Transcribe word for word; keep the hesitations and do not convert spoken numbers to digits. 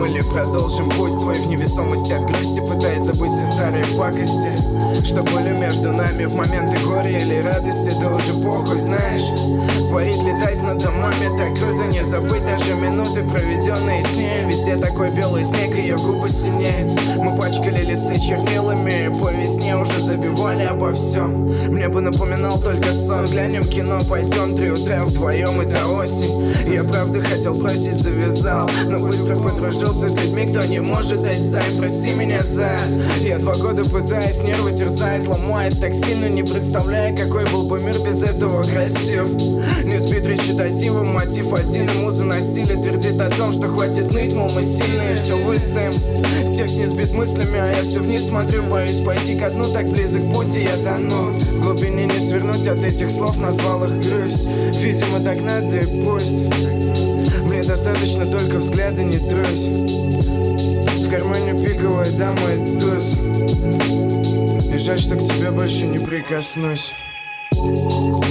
потом или продолжим путь свой в невесомости от грусти, пытаясь забыть все старые пакости, что были между нами в моменты горя или радости. Да уже похуй, знаешь, парить, летать над домами так круто, не забыть даже минуты, проведенные с ней. Везде такой белый снег, ее губы синеют. Мы пачкали листы чернилами, по весне уже забивали обо всем. Мне бы напоминал только сон. Глянем кино, пойдем, три утра вдвоем, это осень. Я правда хотел бросить, завязал, но быстро подружился с людьми, кто не может дать займ. Прости меня за... Я два года пытаюсь, нервы терзает, ломает так сильно, не представляя, какой был бы мир без этого красив. Не сбит речитативом, мотив один, ему заносили, твердит о том, что хватит ныть, мол, мы сильные, все выстоим. Текст не сбит мыслями, а я все вниз смотрю, боюсь пойти ко дну, так близок путь, и я тону. В глубине не свернуть от этих слов, назвал их грусть. Видимо, так надо и пусть. Мне достаточно только взгляда, не трусь. В кармане пиковая дама и туз. И жаль, что к тебе больше не прикоснусь.